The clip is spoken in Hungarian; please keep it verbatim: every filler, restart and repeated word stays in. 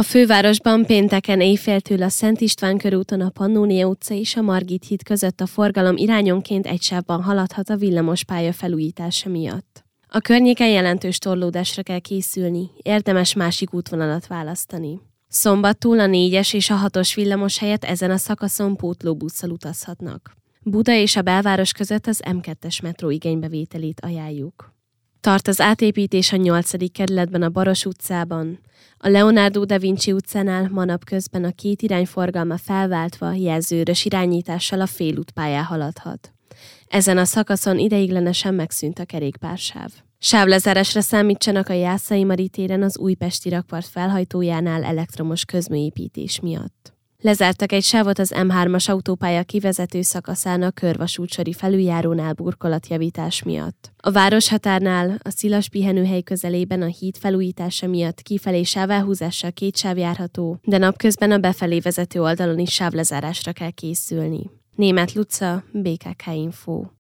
A fővárosban pénteken éjféltől a Szent István körúton a Pannónia utca és a Margit híd között a forgalom irányonként egy sávban haladhat a villamospálya felújítása miatt. A környéken jelentős torlódásra kell készülni, érdemes másik útvonalat választani. Szombattól a négyes és a hatos villamos helyett ezen a szakaszon pótlóbusszal utazhatnak. Buda és a belváros között az em kettes metró igénybevételét ajánljuk. Tart az átépítés a nyolcadik kerületben a Baros utcában. A Leonardo da Vinci utcánál ma napközben a két irány forgalma felváltva jelzőrös irányítással a félútpályán haladhat. Ezen a szakaszon ideiglenesen megszűnt a kerékpársáv. Sávlezárásra számítsanak a Jászai Mari téren az Újpesti rakpart felhajtójánál elektromos közműépítés miatt. Lezártak egy sávot az em hármas autópálya kivezető szakaszán a körvasútsori felüljárónál burkolatjavítás miatt. A városhatárnál a Szilas pihenőhely közelében a híd felújítása miatt kifelé sávelhúzással két sáv járható, de napközben a befelé vezető oldalon is sávlezárásra kell készülni. Németh Luca, bé ká ká Info.